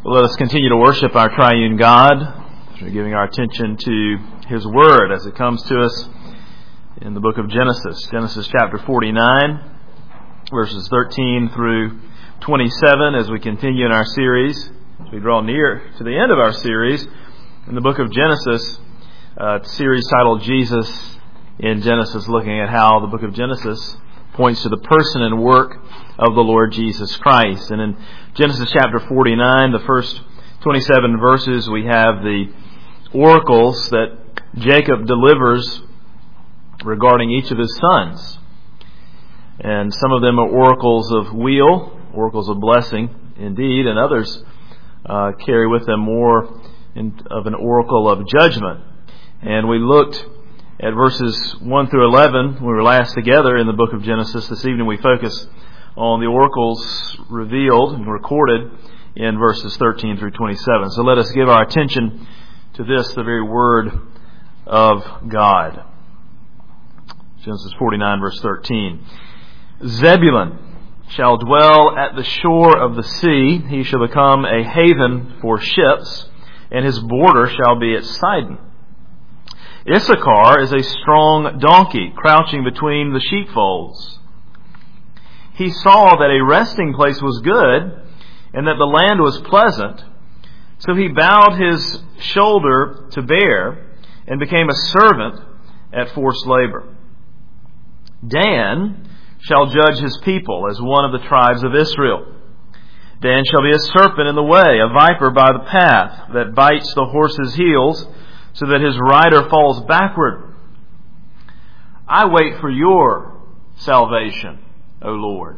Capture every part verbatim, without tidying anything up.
Well, let us continue to worship our triune God through giving our attention to His Word as it comes to us in the book of Genesis. Genesis chapter forty-nine, verses thirteen through twenty-seven, as we continue in our series, as we draw near to the end of our series in the book of Genesis, a series titled Jesus in Genesis, looking at how the book of Genesis points to the person and work of the Lord Jesus Christ. And in Genesis chapter forty-nine, the first twenty-seven verses, we have the oracles that Jacob delivers regarding each of his sons. And some of them are oracles of weal, oracles of blessing indeed, and others uh, carry with them more in, of an oracle of judgment. And we looked at verses one through eleven. We were last together in the book of Genesis. This evening we focus on the oracles revealed and recorded in verses thirteen through twenty-seven. So let us give our attention to this, the very word of God. Genesis forty-nine, verse thirteen. Zebulun shall dwell at the shore of the sea. He shall become a haven for ships, and his border shall be at Sidon. Issachar is a strong donkey crouching between the sheepfolds. He saw that a resting place was good and that the land was pleasant, so he bowed his shoulder to bear and became a servant at forced labor. Dan shall judge his people as one of the tribes of Israel. Dan shall be a serpent in the way, a viper by the path, that bites the horse's heels, so that his rider falls backward. I wait for your salvation, O Lord.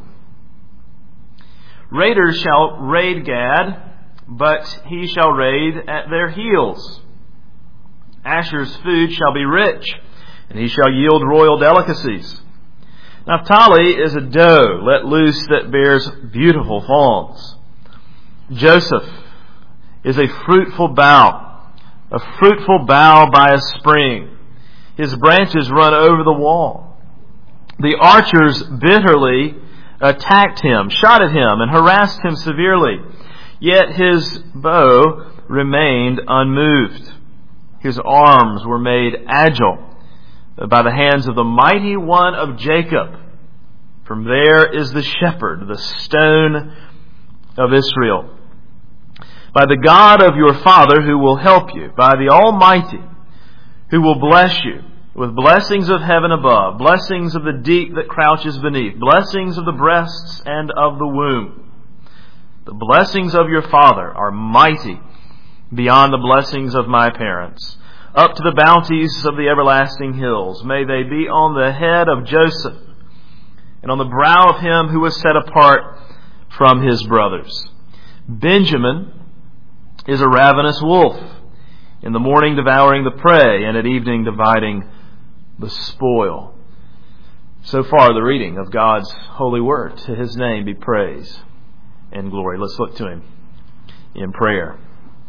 Raiders shall raid Gad, but he shall raid at their heels. Asher's food shall be rich, and he shall yield royal delicacies. Naphtali is a doe let loose that bears beautiful fawns. Joseph is a fruitful bough, a fruitful bough by a spring. His branches run over the wall. The archers bitterly attacked him, shot at him, and harassed him severely. Yet his bow remained unmoved. His arms were made agile by the hands of the mighty one of Jacob. From there is the shepherd, the stone of Israel. By the God of your father who will help you, by the Almighty who will bless you with blessings of heaven above, blessings of the deep that crouches beneath, blessings of the breasts and of the womb. The blessings of your father are mighty beyond the blessings of my parents. Up to the bounties of the everlasting hills, may they be on the head of Joseph and on the brow of him who was set apart from his brothers. Benjamin is a ravenous wolf, in the morning devouring the prey, and at evening dividing the spoil. So far, the reading of God's holy word. To His name be praise and glory. Let's look to Him in prayer.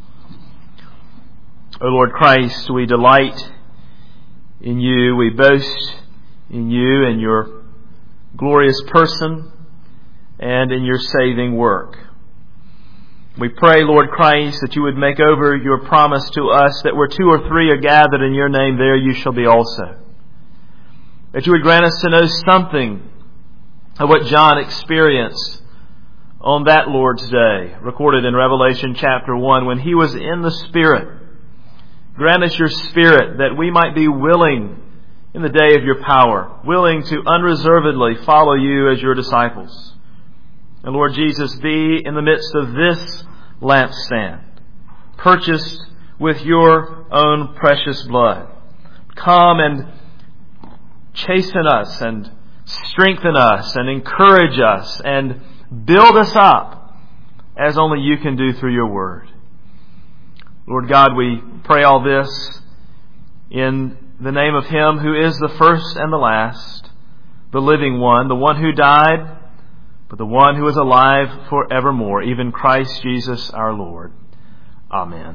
O Lord Christ, we delight in You. We boast in You and Your glorious person and in Your saving work. We pray, Lord Christ, that You would make over Your promise to us that where two or three are gathered in Your name, there You shall be also. That You would grant us to know something of what John experienced on that Lord's Day, recorded in Revelation chapter one, when he was in the Spirit. Grant us Your Spirit that we might be willing in the day of Your power, willing to unreservedly follow You as Your disciples. And Lord Jesus, be in the midst of this lampstand, purchased with Your own precious blood. Come and chasten us and strengthen us and encourage us and build us up as only You can do through Your word. Lord God, we pray all this in the name of Him who is the first and the last, the living one, the one who died, but the one who is alive forevermore, even Christ Jesus our Lord. Amen.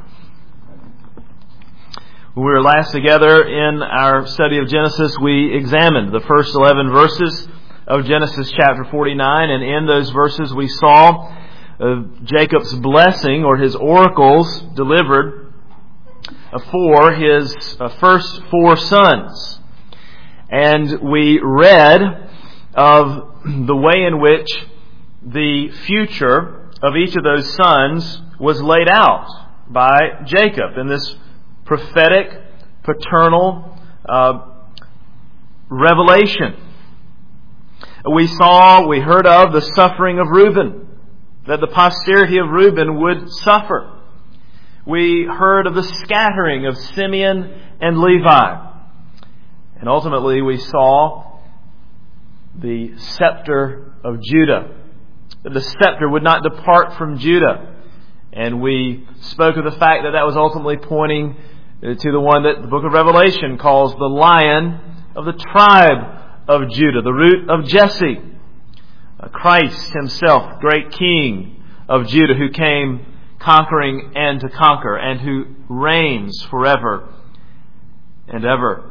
When we were last together in our study of Genesis, we examined the first eleven verses of Genesis chapter forty-nine, and in those verses we saw of Jacob's blessing or his oracles delivered for his first four sons. And we read of the way in which the future of each of those sons was laid out by Jacob in this prophetic, paternal uh, revelation. We saw, we heard of the suffering of Reuben, that the posterity of Reuben would suffer. We heard of the scattering of Simeon and Levi. And ultimately we saw the scepter of Judah, that the scepter would not depart from Judah. And we spoke of the fact that that was ultimately pointing to the one that the book of Revelation calls the Lion of the tribe of Judah, the root of Jesse. Christ himself, great King of Judah, who came conquering and to conquer, and who reigns forever and ever.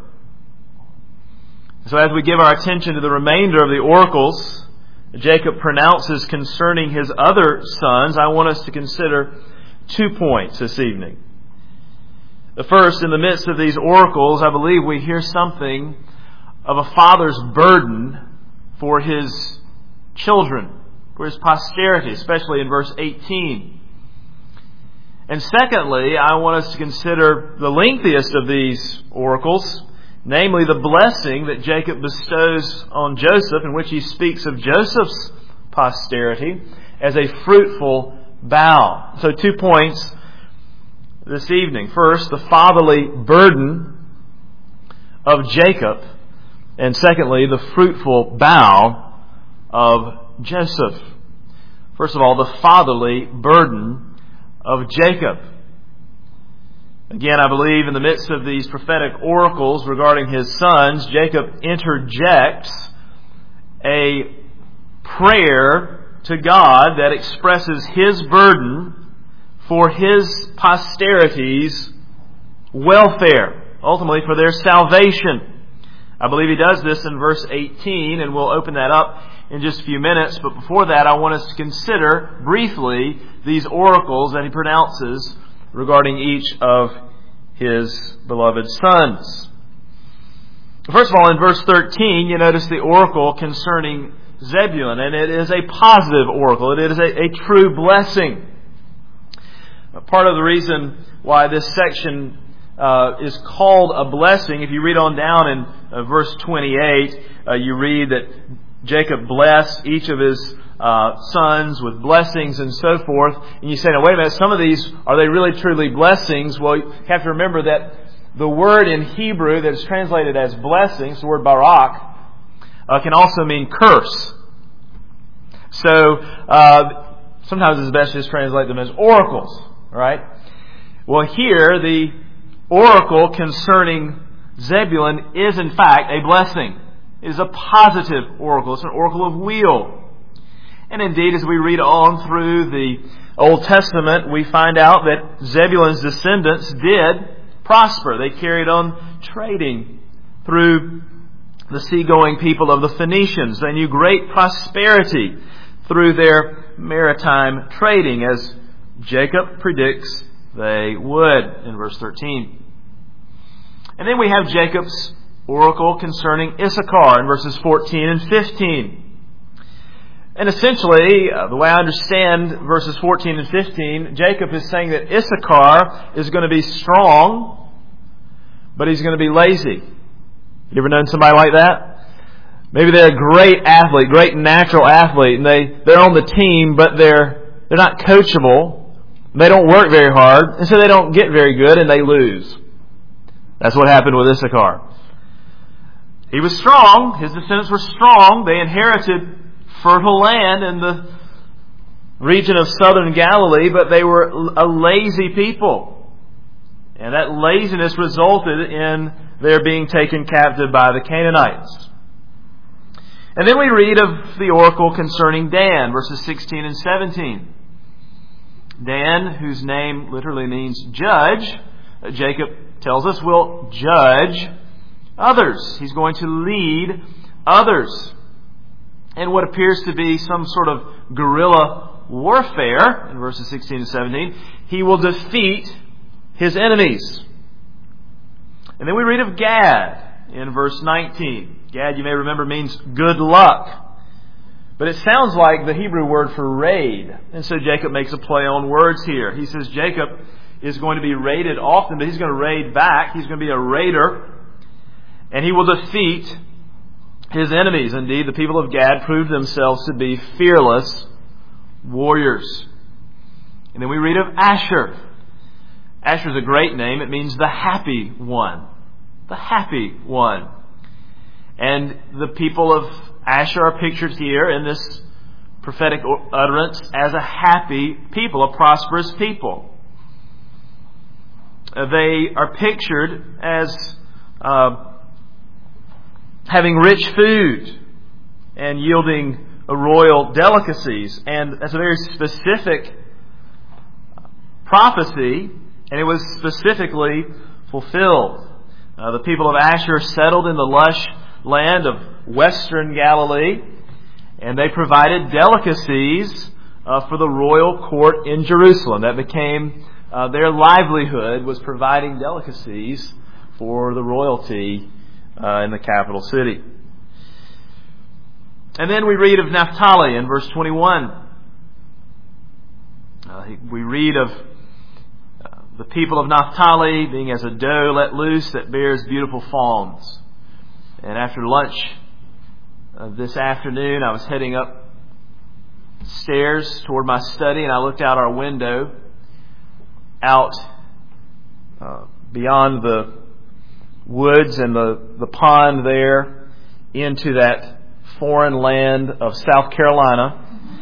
So as we give our attention to the remainder of the oracles Jacob pronounces concerning his other sons, I want us to consider two points this evening. The first, in the midst of these oracles, I believe we hear something of a father's burden for his children, for his posterity, especially in verse eighteen. And secondly, I want us to consider the lengthiest of these oracles, namely the blessing that Jacob bestows on Joseph, in which he speaks of Joseph's posterity as a fruitful bough. So two points this evening. First, the fatherly burden of Jacob, and secondly, the fruitful bough of Joseph. First of all, the fatherly burden of Jacob. Again, I believe in the midst of these prophetic oracles regarding his sons, Jacob interjects a prayer to God that expresses his burden for his posterity's welfare, ultimately for their salvation. I believe he does this in verse eighteen, and we'll open that up in just a few minutes. But before that, I want us to consider briefly these oracles that he pronounces regarding each of his beloved sons. First of all, in verse thirteen, you notice the oracle concerning Zebulun, and it is a positive oracle. It is a, a true blessing. Part of the reason why this section uh, is called a blessing, if you read on down in uh, verse twenty-eight, uh, you read that Jacob blessed each of his uh, sons with blessings and so forth. And you say, now wait a minute, some of these, are they really truly blessings? Well, you have to remember that the word in Hebrew that is translated as blessings, the word barak, uh, can also mean curse. So, uh, sometimes it's best to just translate them as oracles, right? Well, here, the oracle concerning Zebulun is in fact a blessing. It is a positive oracle. It's an oracle of weal. And indeed, as we read on through the Old Testament, we find out that Zebulun's descendants did prosper. They carried on trading through the seagoing people of the Phoenicians. They knew great prosperity through their maritime trading, as Jacob predicts they would in verse thirteen. And then we have Jacob's oracle concerning Issachar in verses fourteen and fifteen. And essentially, uh, the way I understand verses fourteen and fifteen, Jacob is saying that Issachar is going to be strong, but he's going to be lazy. You ever known somebody like that? Maybe they're a great athlete, great natural athlete, and they, they're on the team, but they're they're not coachable. They don't work very hard, and so they don't get very good, and they lose. That's what happened with Issachar. He was strong. His descendants were strong. They inherited fertile land in the region of southern Galilee, but they were a lazy people. And that laziness resulted in their being taken captive by the Canaanites. And then we read of the oracle concerning Dan, verses sixteen and seventeen. Dan, whose name literally means judge, Jacob tells us will judge others. He's going to lead others in what appears to be some sort of guerrilla warfare, in verses sixteen and seventeen, he will defeat his enemies. And then we read of Gad in verse nineteen. Gad, you may remember, means good luck. But it sounds like the Hebrew word for raid. And so Jacob makes a play on words here. He says Jacob is going to be raided often, but he's going to raid back. He's going to be a raider. And he will defeat his enemies. Indeed, the people of Gad proved themselves to be fearless warriors. And then we read of Asher. Asher is a great name. It means the happy one. The happy one. And the people of Asher are pictured here in this prophetic utterance as a happy people, a prosperous people. Uh, they are pictured as uh, having rich food and yielding uh, royal delicacies. And that's a very specific prophecy, and it was specifically fulfilled. Uh, the people of Asher settled in the lush land of western Galilee, and they provided delicacies uh, for the royal court in Jerusalem. That became uh, their livelihood, was providing delicacies for the royalty uh, in the capital city. And then we read of Naphtali in verse twenty-one. Uh, we read of uh, the people of Naphtali being as a doe let loose that bears beautiful fawns. And after lunch uh, this afternoon, I was heading up stairs toward my study, and I looked out our window, out uh, beyond the woods and the, the pond there, into that foreign land of South Carolina.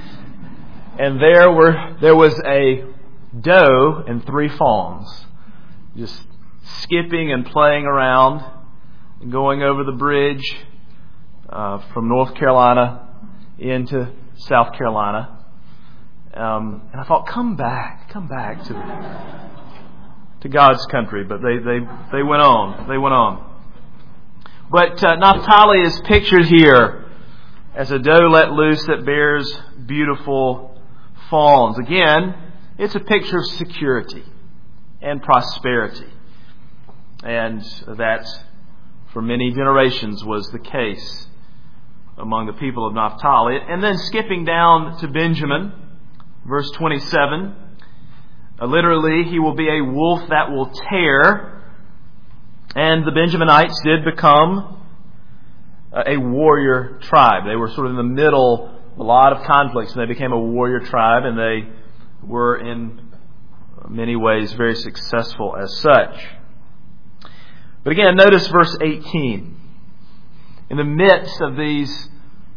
And there were there was a doe and three fawns, just skipping and playing around, going over the bridge uh, from North Carolina into South Carolina. Um, and I thought, come back, come back to to God's country. But they, they, they went on. They went on. But uh, Naphtali is pictured here as a doe let loose that bears beautiful fawns. Again, it's a picture of security and prosperity. And that, for many generations, was the case among the people of Naphtali. And then skipping down to Benjamin, verse twenty-seven, uh, literally, he will be a wolf that will tear. And the Benjaminites did become a warrior tribe. They were sort of in the middle of a lot of conflicts, and they became a warrior tribe, and they were in many ways very successful as such. But again, notice verse eighteen. In the midst of these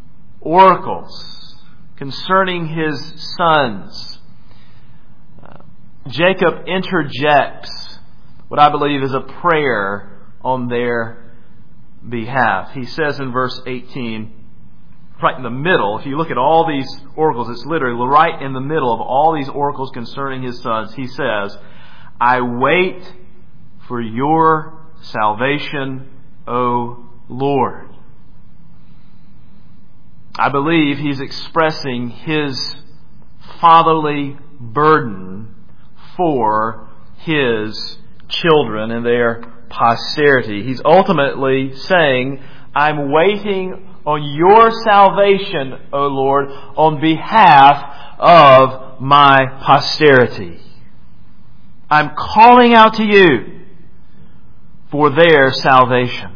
oracles concerning his sons, uh, Jacob interjects what I believe is a prayer on their behalf. He says in verse eighteen, right in the middle, if you look at all these oracles, it's literally right in the middle of all these oracles concerning his sons. He says, I wait for your salvation, O Lord. I believe he's expressing his fatherly burden for his children and their posterity. He's ultimately saying, I'm waiting on your salvation, O Lord, on behalf of my posterity. I'm calling out to you for their salvation.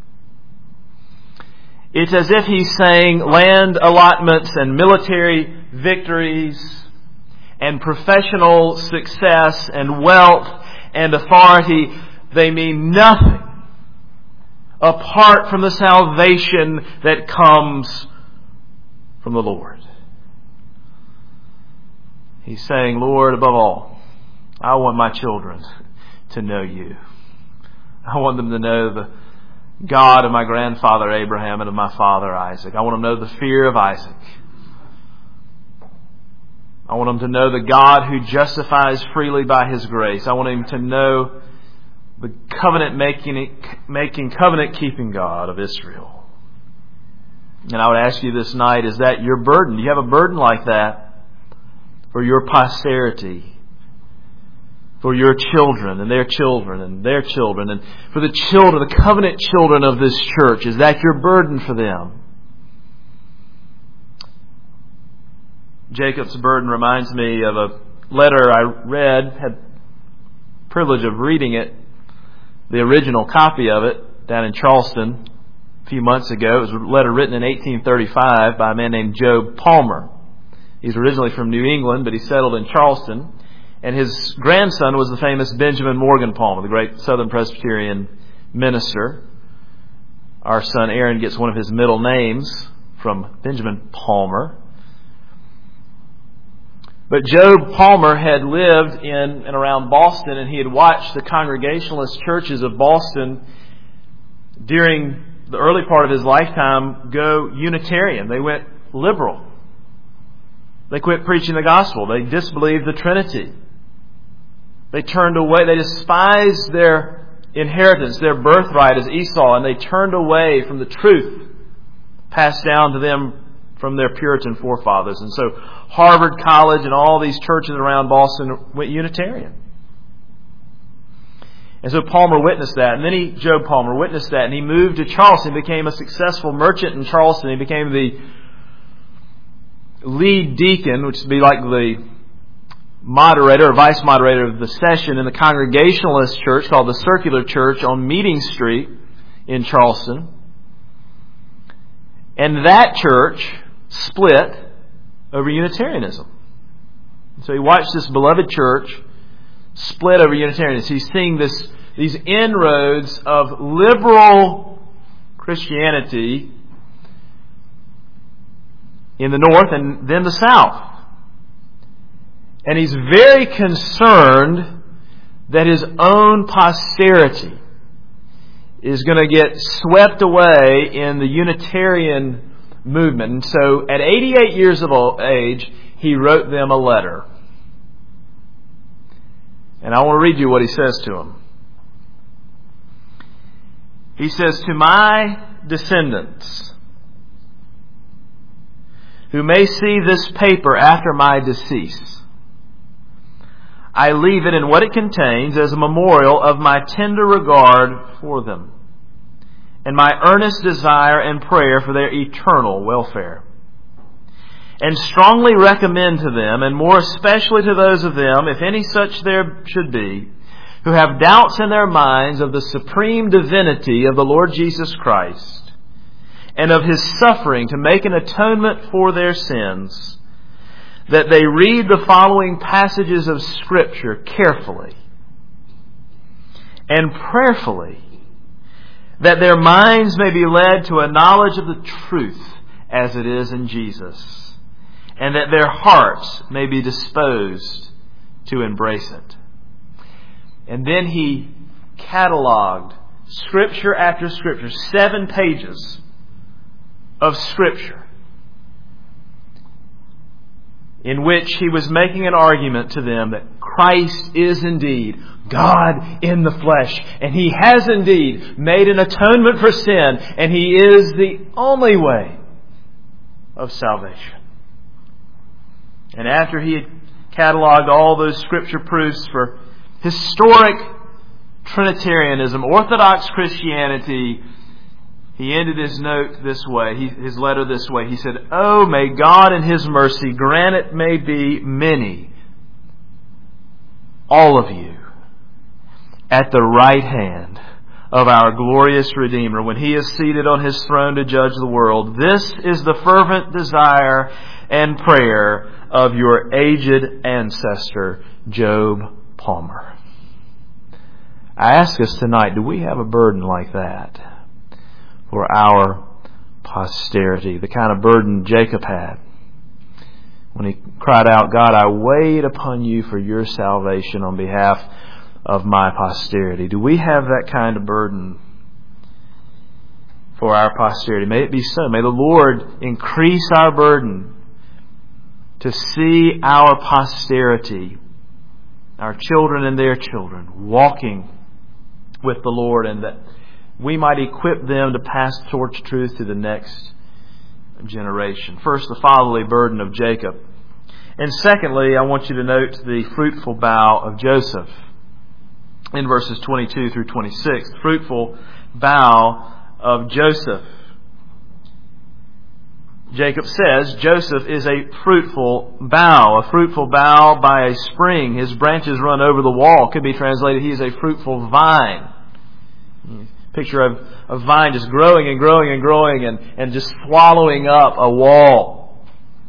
It's as if he's saying land allotments and military victories and professional success and wealth and authority, they mean nothing apart from the salvation that comes from the Lord. He's saying, Lord, above all, I want my children to know you. I want them to know the God of my grandfather Abraham and of my father Isaac. I want them to know the fear of Isaac. I want them to know the God who justifies freely by His grace. I want them to know the covenant making, making covenant keeping God of Israel. And I would ask you this night, is that your burden? Do you have a burden like that? for your posterity, for your children and their children and their children, and for the children, the covenant children of this church? Is that your burden for them? Jacob's burden reminds me of a letter I read, had the privilege of reading it, the original copy of it, down in Charleston a few months ago. It was a letter written in eighteen thirty-five by a man named Job Palmer. He's originally from New England, but he settled in Charleston. And his grandson was the famous Benjamin Morgan Palmer, the great Southern Presbyterian minister. Our son Aaron gets one of his middle names from Benjamin Palmer. But Job Palmer had lived in and around Boston, and he had watched the Congregationalist churches of Boston during the early part of his lifetime go Unitarian. They went liberal. They quit preaching the gospel. They disbelieved the Trinity. They turned away. They despised their inheritance, their birthright as Esau, and they turned away from the truth passed down to them from their Puritan forefathers. And so Harvard College and all these churches around Boston went Unitarian. And so Palmer witnessed that. And then he, Job Palmer witnessed that. And he moved to Charleston, became a successful merchant in Charleston. He became the lead deacon, which would be like the moderator or vice moderator of the session in the Congregationalist church called the Circular Church on Meeting Street in Charleston. And that church split over Unitarianism. So he watched this beloved church split over Unitarianism. He's seeing this, these inroads of liberal Christianity in the north and then the south. And he's very concerned that his own posterity is going to get swept away in the Unitarian movement. And so at eighty-eight years of age, he wrote them a letter. And I want to read you what he says to them. He says, "To my descendants, who may see this paper after my decease, I leave it in what it contains as a memorial of my tender regard for them and my earnest desire and prayer for their eternal welfare. And strongly recommend to them, and more especially to those of them, if any such there should be, who have doubts in their minds of the supreme divinity of the Lord Jesus Christ and of His suffering to make an atonement for their sins, that they read the following passages of Scripture carefully and prayerfully, that their minds may be led to a knowledge of the truth as it is in Jesus, and that their hearts may be disposed to embrace it." And then he cataloged Scripture after Scripture, seven pages of Scripture, in which he was making an argument to them that Christ is indeed God in the flesh, and He has indeed made an atonement for sin, and He is the only way of salvation. And after he had cataloged all those Scripture proofs for historic Trinitarianism, Orthodox Christianity, he ended his note this way, he, his letter this way. He said, "Oh, may God in His mercy grant it may be many, all of you, at the right hand of our glorious Redeemer when He is seated on His throne to judge the world. This is the fervent desire and prayer of your aged ancestor, Job Palmer." I ask us tonight, do we have a burden like that for our posterity? The kind of burden Jacob had when he cried out, "God, I wait upon you for your salvation on behalf of my posterity." Do we have that kind of burden for our posterity? May it be so. May the Lord increase our burden to see our posterity, our children and their children, walking with the Lord, and that we might equip them to pass torch truth to the next generation. First, the fatherly burden of Jacob. And secondly, I want you to note the fruitful bow of Joseph in verses twenty-two through twenty-six. The fruitful bow of Joseph. Jacob says Joseph is a fruitful bough, a fruitful bough by a spring. His branches run over the wall. Could be translated, he is a fruitful vine. Picture of a vine just growing and growing and growing and, and just swallowing up a wall.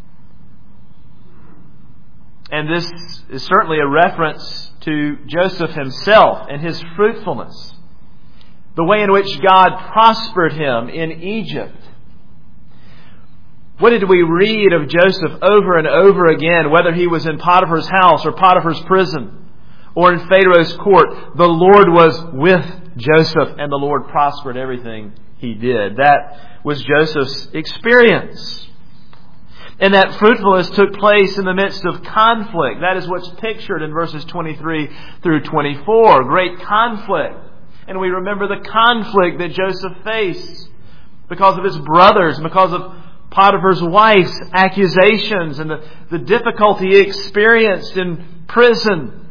And this is certainly a reference to Joseph himself and his fruitfulness. The way in which God prospered him in Egypt. What did we read of Joseph over and over again, whether he was in Potiphar's house or Potiphar's prison or in Pharaoh's court? The Lord was with Joseph and the Lord prospered everything he did. That was Joseph's experience. And that fruitfulness took place in the midst of conflict. That is what's pictured in verses twenty-three through twenty-four. Great conflict. And we remember the conflict that Joseph faced because of his brothers, because of Potiphar's wife's accusations and the, the difficulty he experienced in prison.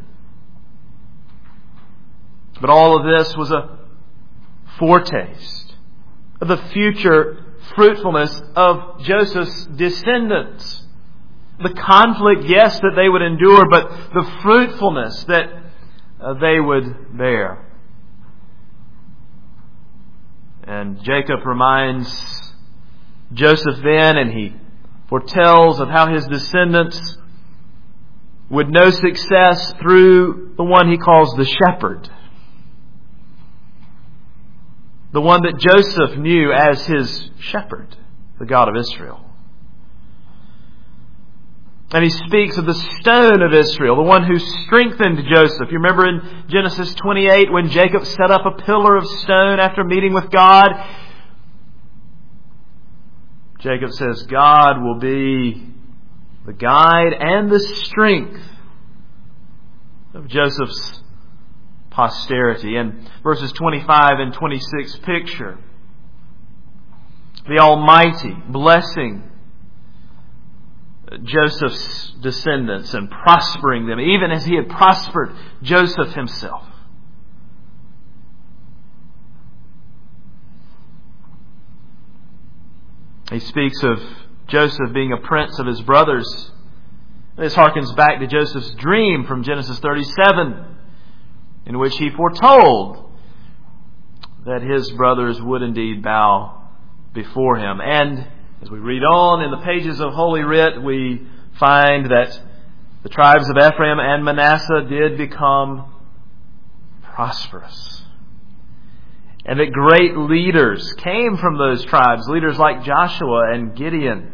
But all of this was a foretaste of the future fruitfulness of Joseph's descendants. The conflict, yes, that they would endure, but the fruitfulness that uh, they would bear. And Jacob reminds Joseph then, and he foretells of how his descendants would know success through the one he calls the shepherd. The one that Joseph knew as his shepherd, the God of Israel. And he speaks of the stone of Israel, the one who strengthened Joseph. You remember in Genesis twenty-eight when Jacob set up a pillar of stone after meeting with God? Jacob says God will be the guide and the strength of Joseph's posterity. And verses twenty-five and twenty-six picture the Almighty blessing Joseph's descendants and prospering them, even as He had prospered Joseph himself. He speaks of Joseph being a prince of his brothers. This harkens back to Joseph's dream from Genesis thirty-seven, in which he foretold that his brothers would indeed bow before him. And as we read on in the pages of Holy Writ, we find that the tribes of Ephraim and Manasseh did become prosperous. And that great leaders came from those tribes, leaders like Joshua and Gideon.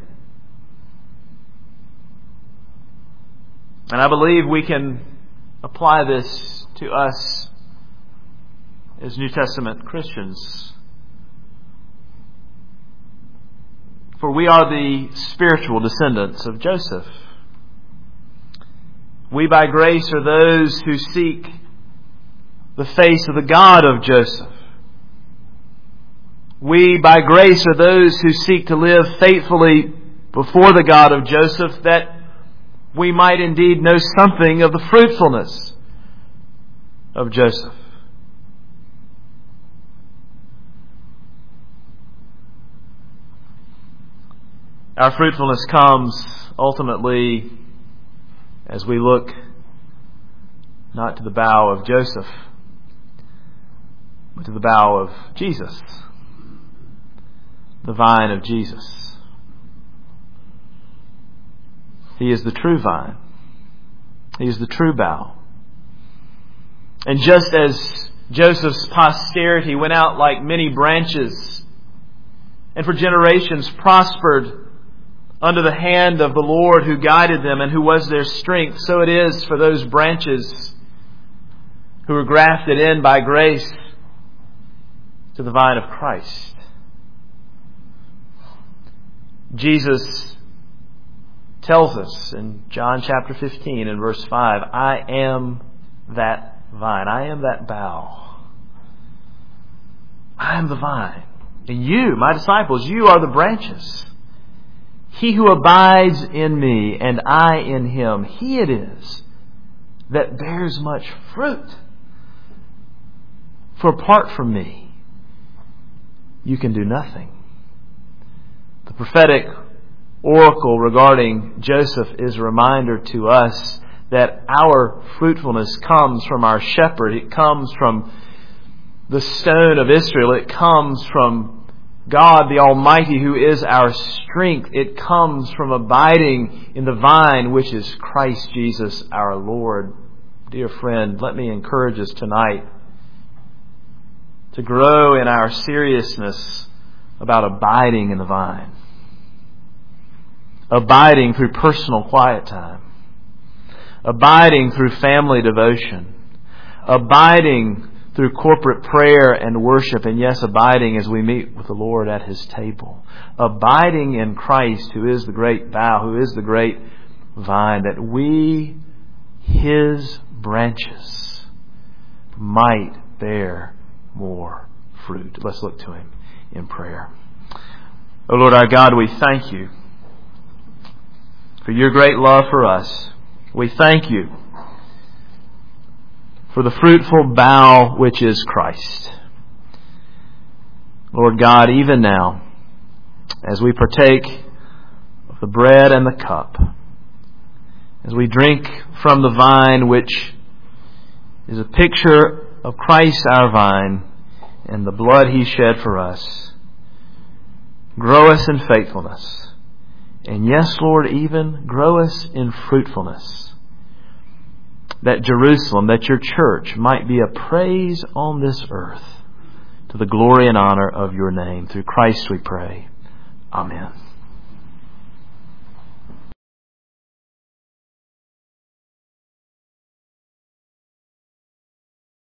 And I believe we can apply this to us as New Testament Christians. For we are the spiritual descendants of Joseph. We by grace are those who seek the face of the God of Joseph. We by grace are those who seek to live faithfully before the God of Joseph, that we might indeed know something of the fruitfulness of Joseph. Our fruitfulness comes ultimately as we look not to the bow of Joseph, but to the bow of Jesus, the vine of Jesus. He is the true vine. He is the true bough. And just as Joseph's posterity went out like many branches and for generations prospered under the hand of the Lord who guided them and who was their strength, so it is for those branches who were grafted in by grace to the vine of Christ. Jesus tells us in John chapter fifteen and verse five, I am that vine. I am that bough. I am the vine. And you, my disciples, you are the branches. He who abides in me and I in him, he it is that bears much fruit. For apart from me, you can do nothing. The prophetic oracle regarding Joseph is a reminder to us that our fruitfulness comes from our shepherd. It comes from the stone of Israel. It comes from God the Almighty, who is our strength. It comes from abiding in the vine, which is Christ Jesus our Lord. Dear friend, let me encourage us tonight to grow in our seriousness about abiding in the vine. Abiding through personal quiet time. Abiding through family devotion. Abiding through corporate prayer and worship, and yes, abiding as we meet with the Lord at His table. Abiding in Christ, who is the great bough, who is the great vine, that we, His branches, might bear more fruit. Let's look to Him in prayer. O Lord our God, we thank You for Your great love for us. We thank You for the fruitful bough which is Christ. Lord God, even now, as we partake of the bread and the cup, as we drink from the vine which is a picture of Christ our vine and the blood He shed for us, grow us in faithfulness. And yes, Lord, even grow us in fruitfulness, that Jerusalem, that Your church might be a praise on this earth to the glory and honor of Your name. Through Christ we pray. Amen.